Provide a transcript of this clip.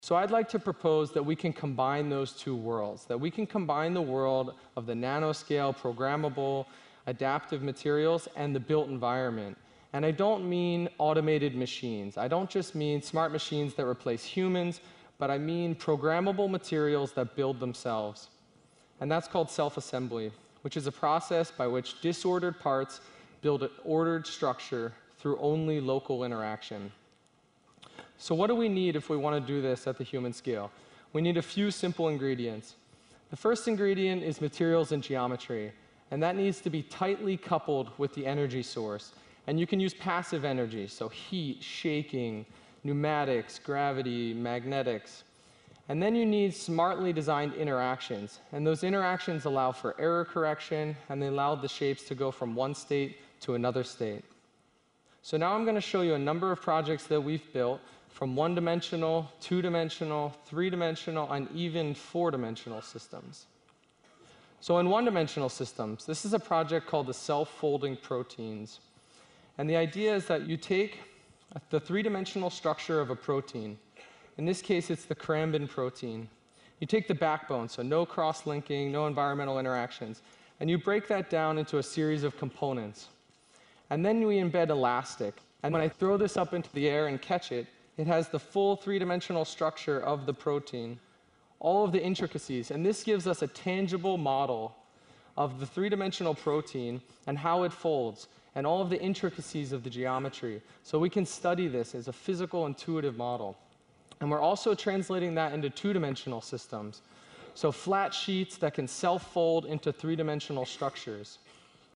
So I'd like to propose that we can combine those two worlds, that we can combine the world of the nanoscale, programmable, adaptive materials, and the built environment. And I don't mean automated machines. I don't just mean smart machines that replace humans, but I mean programmable materials that build themselves. And that's called self-assembly, which is a process by which disordered parts build an ordered structure through only local interaction. So what do we need if we want to do this at the human scale? We need a few simple ingredients. The first ingredient is materials and geometry, and that needs to be tightly coupled with the energy source. And you can use passive energy, so heat, shaking, pneumatics, gravity, magnetics. And then you need smartly designed interactions, and those interactions allow for error correction, and they allow the shapes to go from one state to another state. So now I'm going to show you a number of projects that we've built from one-dimensional, two-dimensional, three-dimensional, and even four-dimensional systems. So in one-dimensional systems, this is a project called the self-folding proteins. And the idea is that you take the three-dimensional structure of a protein. In this case, it's the Cranbin protein. You take the backbone, so no cross-linking, no environmental interactions, and you break that down into a series of components. And then we embed elastic. And when I throw this up into the air and catch it, it has the full three-dimensional structure of the protein, all of the intricacies. And this gives us a tangible model of the three-dimensional protein and how it folds, and all of the intricacies of the geometry. So we can study this as a physical, intuitive model. And we're also translating that into two-dimensional systems. So flat sheets that can self-fold into three-dimensional structures.